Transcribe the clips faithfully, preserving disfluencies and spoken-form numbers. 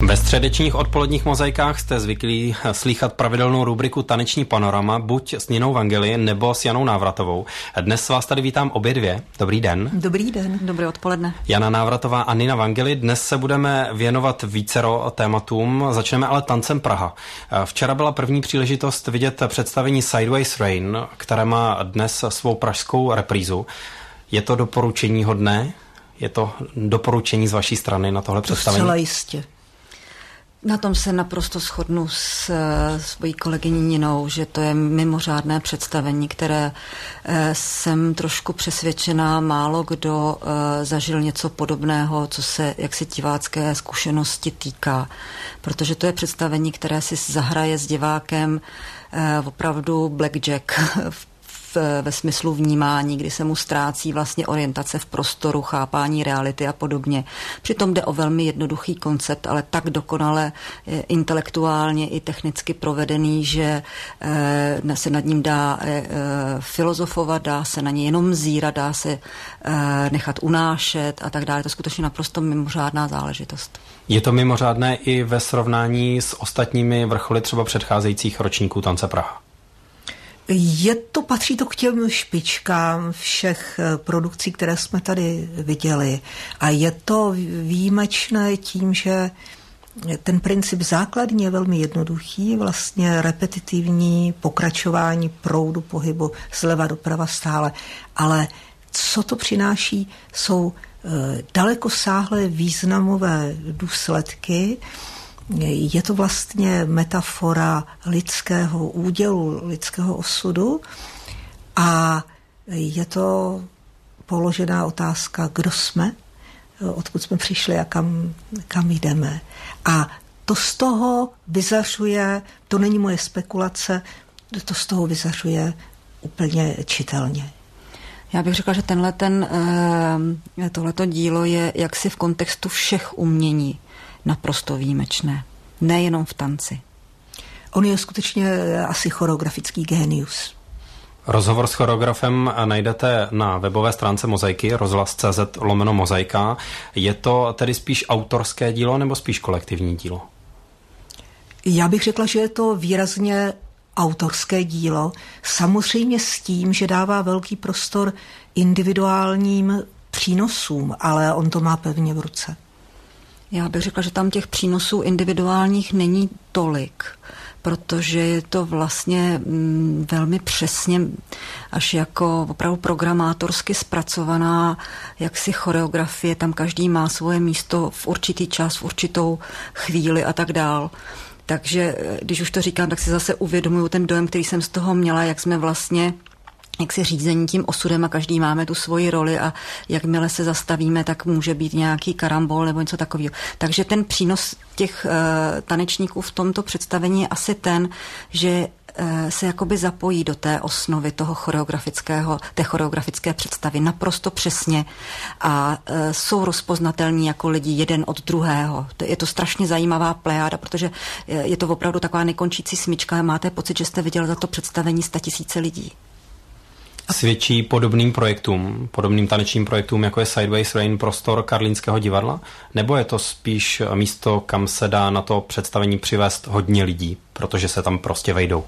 Ve středečních odpoledních mozaikách jste zvyklí slýchat pravidelnou rubriku Taneční panorama, buď s Ninou Vangeli nebo s Janou Návratovou. Dnes vás tady vítám obě dvě. Dobrý den. Dobrý den. Dobré odpoledne. Jana Návratová a Nina Vangeli. Dnes se budeme věnovat vícero tématům. Začneme ale tancem Praha. Včera byla první příležitost vidět představení Sideways Rain, které má dnes svou pražskou reprízu. Je to doporučení hodné? Je to doporučení z vaší strany na tohle představení? Zcela jistě. Na tom se naprosto shodnu s svojí kolegyní Ninou, že to je mimořádné představení, které jsem trošku přesvědčená, málo kdo zažil něco podobného, co se jaksi divácké zkušenosti týká. Protože to je představení, které si zahraje s divákem opravdu blackjack v ve smyslu vnímání, kdy se mu ztrácí vlastně orientace v prostoru, chápání reality a podobně. Přitom jde o velmi jednoduchý koncept, ale tak dokonale intelektuálně i technicky provedený, že se nad ním dá filozofovat, dá se na ně jenom zírat, dá se nechat unášet a tak dále. To je skutečně naprosto mimořádná záležitost. Je to mimořádné i ve srovnání s ostatními vrcholy třeba předcházejících ročníků Tance Praha? Je to, patří to k těm špičkám všech produkcí, které jsme tady viděli. A je to výjimečné tím, že ten princip základní je velmi jednoduchý, vlastně repetitivní pokračování proudu pohybu zleva doprava stále. Ale co to přináší, jsou dalekosáhlé významové důsledky. Je to vlastně metafora lidského údělu, lidského osudu a je to položená otázka, kdo jsme, odkud jsme přišli a kam, kam jdeme. A to z toho vyzařuje, to není moje spekulace, to z toho vyzařuje úplně čitelně. Já bych řekla, že tenhle ten, tohleto dílo je jaksi v kontextu všech umění naprosto výjimečné. Nejenom v tanci. On je skutečně asi choreografický génius. Rozhovor s choreografem najdete na webové stránce Mozaiky, rozhlas tečka cé zet lomeno mozaika. Je to tedy spíš autorské dílo nebo spíš kolektivní dílo? Já bych řekla, že je to výrazně autorské dílo. Samozřejmě s tím, že dává velký prostor individuálním přínosům, ale on to má pevně v ruce. Já bych řekla, že tam těch přínosů individuálních není tolik, protože je to vlastně mm, velmi přesně až jako opravdu programátorsky zpracovaná jaksi choreografie, tam každý má svoje místo v určitý čas, v určitou chvíli a tak dál. Takže když už to říkám, tak si zase uvědomuju ten dojem, který jsem z toho měla, jak jsme vlastně jak si řízení tím osudem a každý máme tu svoji roli a jakmile se zastavíme, tak může být nějaký karambol nebo něco takového. Takže ten přínos těch uh, tanečníků v tomto představení je asi ten, že uh, se jakoby zapojí do té osnovy toho choreografického, té choreografické představy naprosto přesně a uh, jsou rozpoznatelní jako lidi jeden od druhého. Je to strašně zajímavá plejáda, protože je to opravdu taková nekončící smyčka a máte pocit, že jste viděli za to představení statisíce lidí. Svědčí podobným projektům, podobným tanečním projektům, jako je Sideways Rain, prostor Karlínského divadla? Nebo je to spíš místo, kam se dá na to představení přivést hodně lidí, protože se tam prostě vejdou?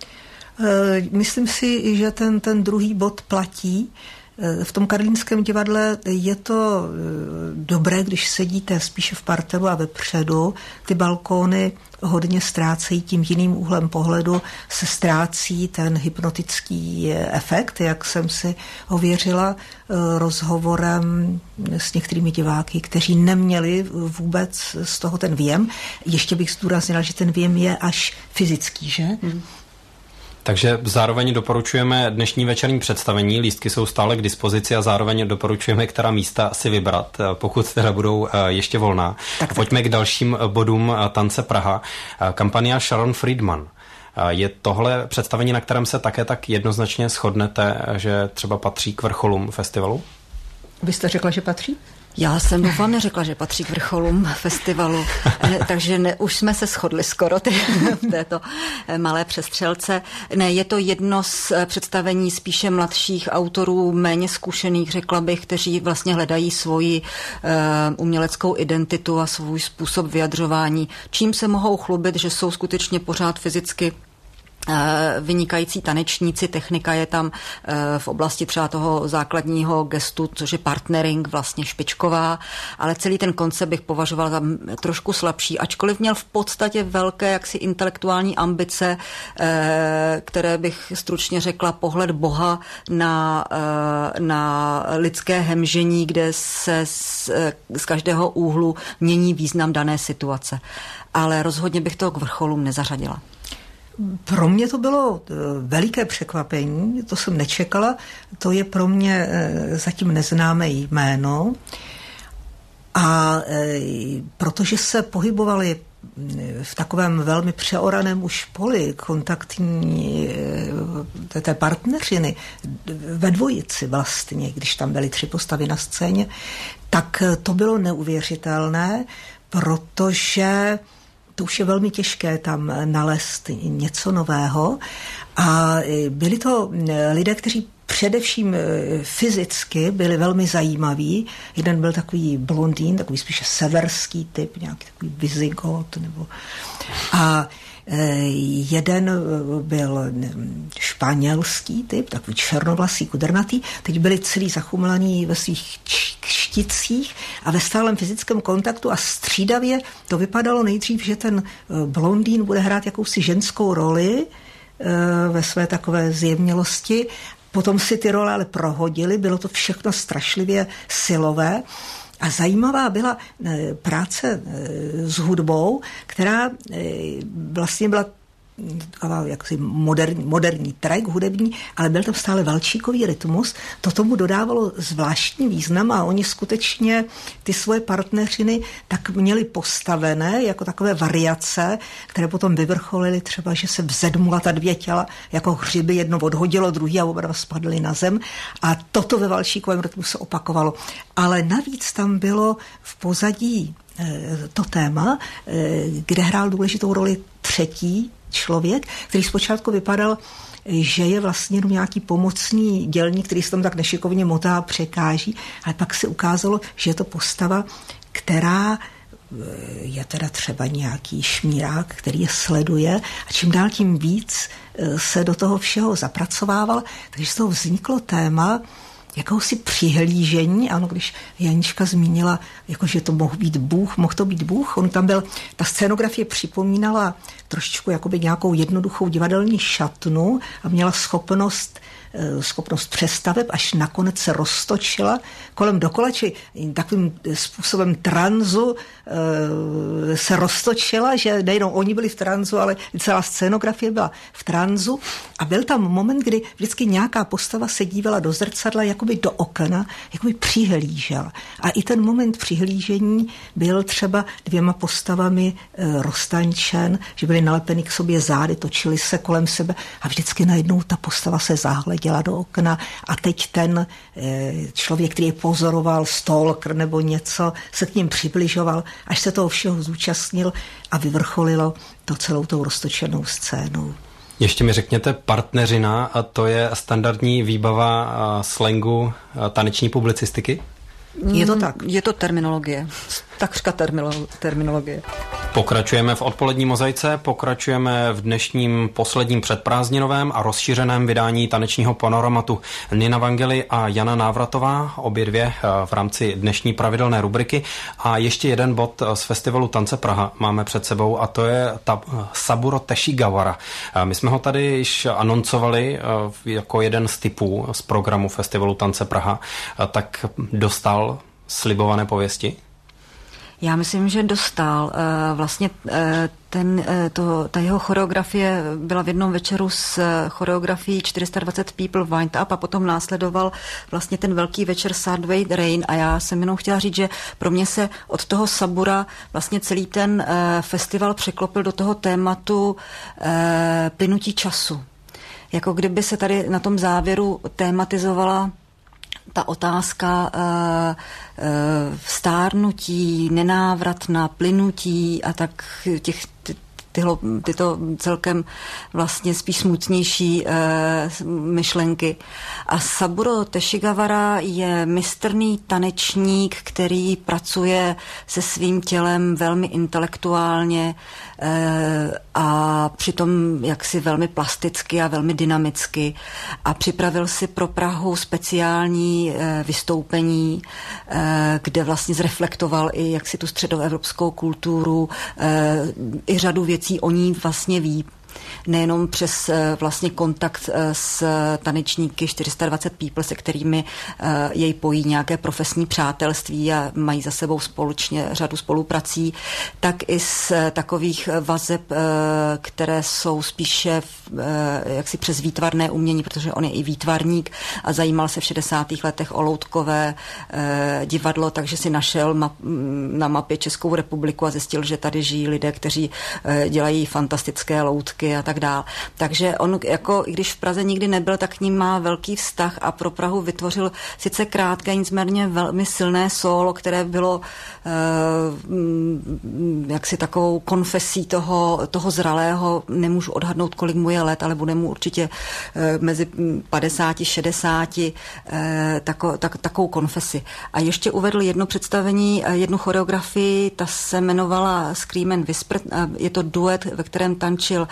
Myslím si, že ten, ten druhý bod platí. V tom Karlínském divadle je to dobré, když sedíte spíše v parteru a vepředu. Ty balkóny hodně ztrácejí tím jiným úhlem pohledu, se ztrácí ten hypnotický efekt, jak jsem si ověřila rozhovorem s některými diváky, kteří neměli vůbec z toho ten věm. Ještě bych zdůraznila, že ten věm je až fyzický, že? Hmm. Takže zároveň doporučujeme dnešní večerní představení, lístky jsou stále k dispozici a zároveň doporučujeme, která místa si vybrat, pokud teda budou ještě volná. Tak, Pojďme tak. k dalším bodům Tance Praha. Kampania Sharon Friedman. Je tohle představení, na kterém se také tak jednoznačně shodnete, že třeba patří k vrcholům festivalu? Vy jste řekla, že patří? Já jsem doufám neřekla, že patří k vrcholům festivalu, takže ne, už jsme se shodli skoro ty, v této malé přestřelce. Ne, je to jedno z představení spíše mladších autorů, méně zkušených, řekla bych, kteří vlastně hledají svoji uh, uměleckou identitu a svůj způsob vyjadřování, čím se mohou chlubit, že jsou skutečně pořád fyzicky vynikající tanečníci, technika je tam v oblasti třeba toho základního gestu, což je partnering, vlastně špičková, ale celý ten koncept bych považoval za trošku slabší, ačkoliv měl v podstatě velké jaksi intelektuální ambice, které bych stručně řekla pohled Boha na, na lidské hemžení, kde se z, z každého úhlu mění význam dané situace. Ale rozhodně bych to k vrcholům nezařadila. Pro mě to bylo veliké překvapení, to jsem nečekala, to je pro mě zatím neznámé jméno a protože se pohybovali v takovém velmi přeoraném už poli kontaktní té partneřiny ve dvojici vlastně, když tam byly tři postavy na scéně, tak to bylo neuvěřitelné, protože to už je velmi těžké tam nalézt něco nového a byli to lidé, kteří především fyzicky byli velmi zajímaví. Jeden byl takový blondýn, takový spíše severský typ, nějaký takový Visigot, nebo a jeden byl španělský typ, takový černovlasý, kudrnatý. Teď byli celý zachumlaní ve svých šticích a ve stálem fyzickém kontaktu a střídavě to vypadalo nejdřív, že ten blondýn bude hrát jakousi ženskou roli ve své takové zjemnělosti. Potom si ty role ale prohodili, bylo to všechno strašlivě silové. A zajímavá byla práce s hudbou, která vlastně byla taková jaksi moderní, moderní track hudební, ale byl tam stále valčíkový rytmus. To tomu dodávalo zvláštní význam a oni skutečně ty svoje partneřiny tak měli postavené jako takové variace, které potom vyvrcholily třeba, že se vzedmula ta dvě těla jako hřiby, jedno odhodilo, druhý a oba dva spadly na zem a toto ve valčíkovém rytmu se opakovalo. Ale navíc tam bylo v pozadí to téma, kde hrál důležitou roli třetí člověk, který zpočátku vypadal, že je vlastně jenom nějaký pomocný dělník, který se tam tak nešikovně motá a překáží, ale pak se ukázalo, že je to postava, která je teda třeba nějaký šmírák, který je sleduje a čím dál tím víc se do toho všeho zapracovával, takže z toho vzniklo téma jakousi přihlížení, ano, když Janička zmínila, jako, že to mohl být Bůh, mohl to být Bůh, on tam byl, ta scénografie připomínala trošičku jakoby nějakou jednoduchou divadelní šatnu a měla schopnost schopnost přestaveb, až nakonec se roztočila kolem dokola, či takovým způsobem tranzu se roztočila, že nejenom oni byli v tranzu, ale celá scénografie byla v tranzu a byl tam moment, kdy vždycky nějaká postava se dívala do zrcadla, jakoby do okna, jakoby přihlížela. A i ten moment přihlížení byl třeba dvěma postavami roztančen, že byly nalepeny k sobě zády, točili se kolem sebe a vždycky najednou ta postava se zahleděla do okna a teď ten člověk, který je pozoroval, stalker nebo něco, se k ním přibližoval, až se toho všeho zúčastnil a vyvrcholilo to celou tou roztočenou scénou. Ještě mi řekněte, partneřina, a to je standardní výbava slangu taneční publicistiky? Je to tak. Je to terminologie. Takřka termilo- terminologie. Pokračujeme v odpolední mozaice, pokračujeme v dnešním posledním předprázdninovém a rozšířeném vydání tanečního panoramatu. Nina Vangeli a Jana Návratová, obě dvě v rámci dnešní pravidelné rubriky. A ještě jeden bod z festivalu Tance Praha máme před sebou a to je ta Saburo Teshigawara. My jsme ho tady již anoncovali jako jeden z typů z programu festivalu Tance Praha. Tak dostal slibované pověsti? Já myslím, že dostal. Vlastně ten, to, ta jeho choreografie byla v jednom večeru s choreografií čtyři sta dvacet People Wind Up a potom následoval vlastně ten velký večer Sudway Rain a já jsem jenom chtěla říct, že pro mě se od toho Sabura vlastně celý ten festival překlopil do toho tématu plynutí času. Jako kdyby se tady na tom závěru tématizovala ta otázka uh, uh, stárnutí, nenávratná plynutí a tak těch ty, tyhle, tyto celkem vlastně spíš smutnější uh, myšlenky. A Saburo Teshigawara je mistrný tanečník, který pracuje se svým tělem velmi intelektuálně uh, a přitom jaksi velmi plasticky a velmi dynamicky. A připravil si pro Prahu speciální uh, vystoupení, uh, kde vlastně zreflektoval i jaksi tu středoevropskou kulturu, uh, i řadu věcí o ní vlastně ví. Nejenom přes vlastně kontakt s tanečníky čtyři sta dvacet People, se kterými jej pojí nějaké profesní přátelství a mají za sebou společně řadu spoluprací, tak i z takových vazeb, které jsou spíše jaksi přes výtvarné umění, protože on je i výtvarník a zajímal se v šedesátých letech o loutkové divadlo, takže si našel map, na mapě Českou republiku a zjistil, že tady žijí lidé, kteří dělají fantastické loutky a tak dál. Takže on, jako, i když v Praze nikdy nebyl, tak k ním má velký vztah a pro Prahu vytvořil sice krátké, nicméně velmi silné sólo, které bylo eh, jaksi takovou konfesí toho, toho zralého, nemůžu odhadnout, kolik mu je let, ale bude mu určitě eh, mezi padesáti, šedesáti eh, tako, tak, takovou konfesi. A ještě uvedl jedno představení, jednu choreografii, ta se jmenovala Scream and Whisper, je to duet, ve kterém tančil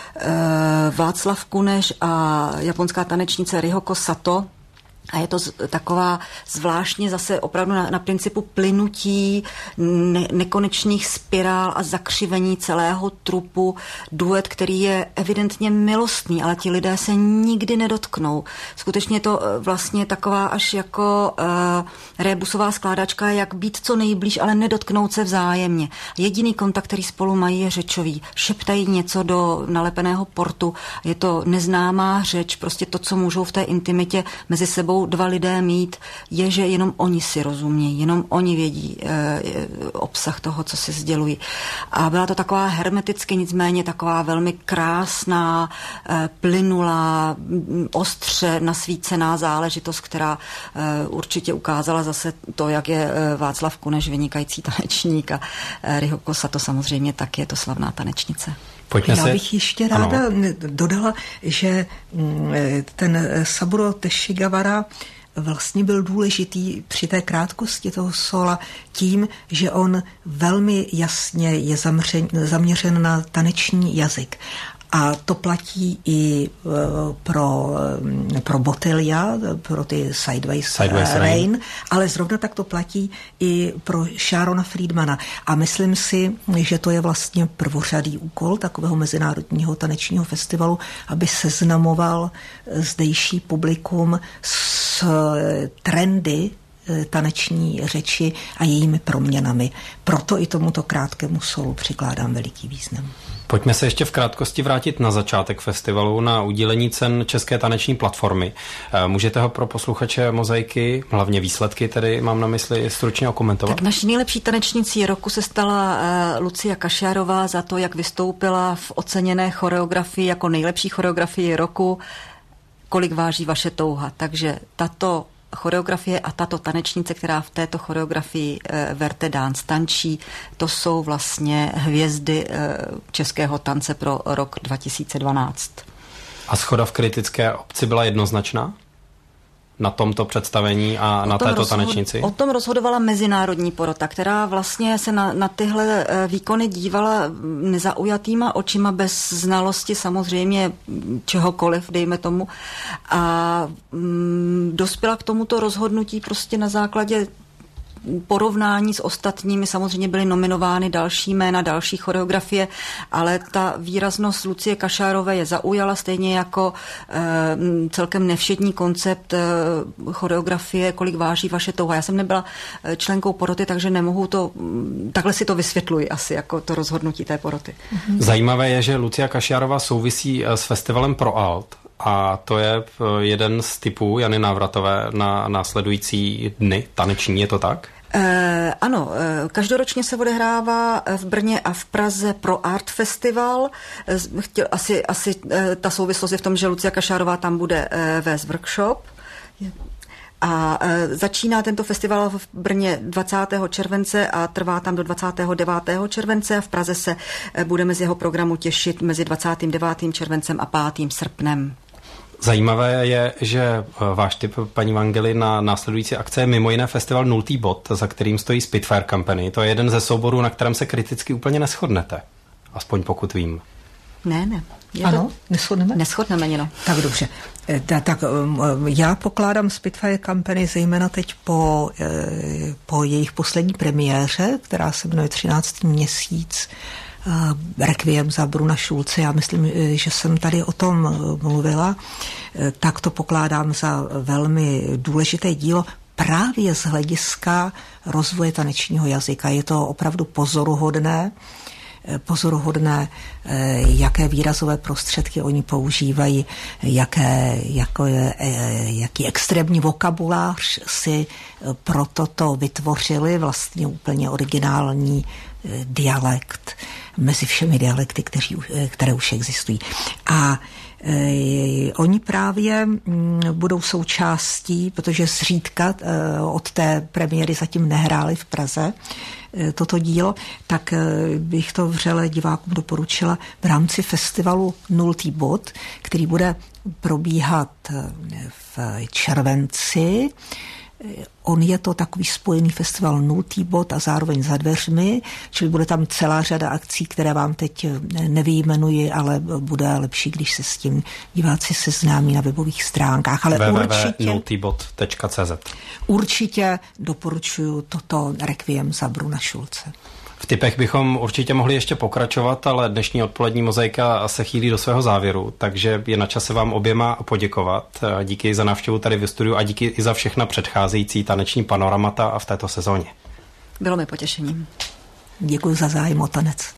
Václav Kuneš a japonská tanečnice Ryhoko Sato. A je to z, taková zvláštně zase opravdu na, na principu plynutí, ne, nekonečných spirál a zakřivení celého trupu. Duet, který je evidentně milostný, ale ti lidé se nikdy nedotknou. Skutečně to vlastně taková až jako uh, rébusová skládačka, jak být co nejblíž, ale nedotknout se vzájemně. Jediný kontakt, který spolu mají, je řečový. Šeptají něco do nalepeného portu. Je to neznámá řeč, prostě to, co můžou v té intimitě mezi sebou dva lidé mít, je, že jenom oni si rozumějí, jenom oni vědí e, obsah toho, co si sdělují. A byla to taková hermeticky, nicméně taková velmi krásná, e, plynulá, ostře nasvícená záležitost, která e, určitě ukázala zase to, jak je e, Václav Kuneš vynikající tanečník a e, Ryhoko Sato samozřejmě taky je to slavná tanečnice. Pojďme Já bych ještě ráda ano. dodala, že ten Saburo Teshigawara vlastně byl důležitý při té krátkosti toho sóla tím, že on velmi jasně je zaměřen, zaměřen na taneční jazyk. A to platí i pro, pro Botelia, pro ty Sideways, Sideways Rain, Rain, ale zrovna tak to platí i pro Sharona Friedmana. A myslím si, že to je vlastně prvořadý úkol takového mezinárodního tanečního festivalu, aby seznamoval zdejší publikum s trendy taneční řeči a jejími proměnami. Proto i tomuto krátkému solu přikládám veliký význam. Pojďme se ještě v krátkosti vrátit na začátek festivalu, na udílení cen České taneční platformy. Můžete ho pro posluchače Mozaiky, hlavně výsledky tedy mám na mysli, stručně okomentovat? Tak naší nejlepší tanečnicí roku se stala uh, Lucia Kašiarová za to, jak vystoupila v oceněné choreografii jako nejlepší choreografii roku. Kolik váží vaše touha? Takže tato choreografie a tato tanečnice, která v této choreografii e, Verte Dance tančí, to jsou vlastně hvězdy e, českého tance pro rok dva tisíce dvanáct. A shoda v kritické obci byla jednoznačná? Na tomto představení a na této rozhod, tanečnici? O tom rozhodovala mezinárodní porota, která vlastně se na, na tyhle výkony dívala nezaujatýma očima, bez znalosti samozřejmě čehokoliv, dejme tomu. A mm, dospěla k tomuto rozhodnutí prostě na základě porovnání s ostatními. Samozřejmě byly nominovány další jména, další choreografie, ale ta výraznost Lucie Kašárové je zaujala, stejně jako e, celkem nevšední koncept e, choreografie Kolik váží vaše touha. Já jsem nebyla členkou poroty, takže nemohu to, takhle si to vysvětluji asi, jako to rozhodnutí té poroty. Zajímavé je, že Lucia Kašárová souvisí s festivalem Pro Alt. A to je jeden z typů Jany Návratové na následující dny taneční, je to tak? Eh, ano, eh, každoročně se odehrává v Brně a v Praze Pro Art Festival. Eh, chtěl, asi asi eh, ta souvislost je v tom, že Lucia Kašárová tam bude eh, vést workshop. A začíná tento festival v Brně dvacátého července a trvá tam do dvacátého devátého července a v Praze se budeme z jeho programu těšit mezi dvacátým devátým červencem a pátým srpnem. Zajímavé je, že váš tip, paní Vangeli, na následující akce je mimo jiné festival Nultý bod, za kterým stojí Spitfire Company. To je jeden ze souborů, na kterém se kriticky úplně neshodnete. Aspoň pokud vím. Ne, ne. Je ano, to... neshodneme? Neshodneme, Nino. Tak dobře. Da, tak já pokládám Spitfire Company zejména teď po, po jejich poslední premiéře, která se jmenuje třináctý měsíc, Requiem za Bruna Schulze. Já myslím, že jsem tady o tom mluvila. Tak to pokládám za velmi důležité dílo právě z hlediska rozvoje tanečního jazyka. Je to opravdu pozoruhodné, pozoruhodné, jaké výrazové prostředky oni používají, jaké, jako je, jaký extrémní vokabulář si pro toto vytvořili, vlastně úplně originální dialekt mezi všemi dialekty, kteří, které už existují. A e, oni právě m, budou součástí, protože zřídka e, od té premiéry zatím nehráli v Praze e, toto dílo, tak e, bych to vřele divákům doporučila v rámci festivalu Nultý bod, který bude probíhat v červenci. On je to takový spojený festival Nultý bod a zároveň za dveřmi, čili bude tam celá řada akcí, které vám teď nevyjmenuji, ale bude lepší, když se s tím diváci seznámí na webových stránkách. Ale w w w tečka určitě, nultybod tečka c z určitě doporučuji toto Requiem za Bruna Schulze. V tipech bychom určitě mohli ještě pokračovat, ale dnešní odpolední mozaika se chýlí do svého závěru, takže je na čase vám oběma poděkovat. Díky za návštěvu tady ve studiu a díky i za všechna předcházející taneční panoramata a v této sezóně. Bylo mi potěšením. Děkuji za zájem o tanec.